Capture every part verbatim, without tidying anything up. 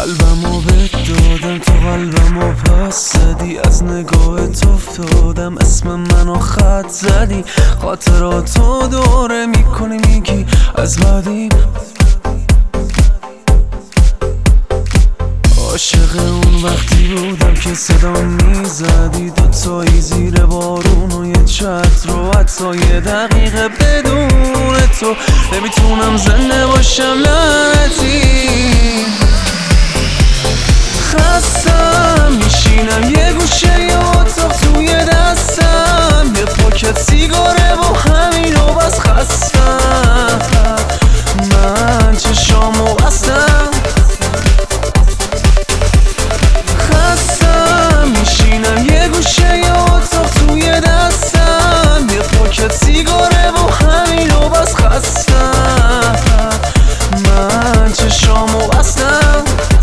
قلبمو بهت دادم، تو قلبمو پس زدی، از نگاهت افتادم، اسم منو خط زدی، خاطراتو دوره میکنی میگی از بعدیم. عاشق اون وقتی بودم که صدا میزدی، دوتایی زیر بارون و یه چت رو حتی یه دقیقه بدون تو نمیتونم زنده باشم لعنتی. خستم میشینم یه گوشه یه اتاق توی دستم، یه پاکت سیگاره و همین و بس خستم. من چشامو بستم، خستم میشینم یه گوشه یه اتاق توی دستم، یه پاکت سیگاره و همین و بس خستم. من چشامو بستم.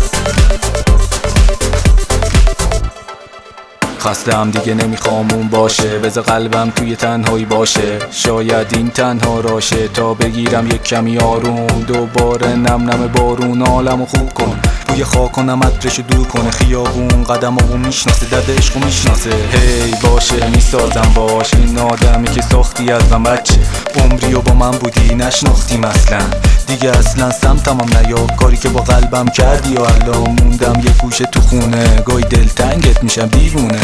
خستم دیگه نمیخوام اون باشه، بذار قلبم توی تنهایی باشه، شاید این تنها راشه تا بگیرم یک کمی آروم. دوباره نم نم بارون عالمو خوب کن، روی خاک کنم عطرشو دور کنه خیابون، قدمامو میشناسه درد عشقو میشناسه. هی باشه میسازم باش، این آدمی که ساختی از من بچه، عمری و با من بودی نشناختیم اصلا، دیگه اصلا سمتمم نیا، کاری که با قلبم کردی و الان موندم یه گوشه تو خونه، گاهی دلتنگت میشم دیوونه.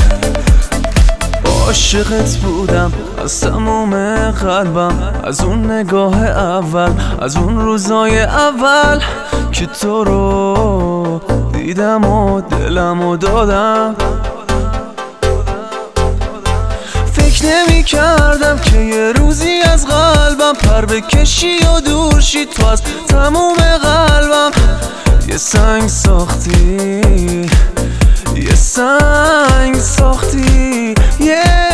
عاشقت بودم از تموم قلبم، از اون نگاه اول، از اون روزای اول که تو رو دیدم و دلمو دادم. فکر نمی کردم که یه روزی از قلبم پر بکشی و دور شی تو از تموم قلبم. یه سنگ ساختی، یه سنگ ساختی، یه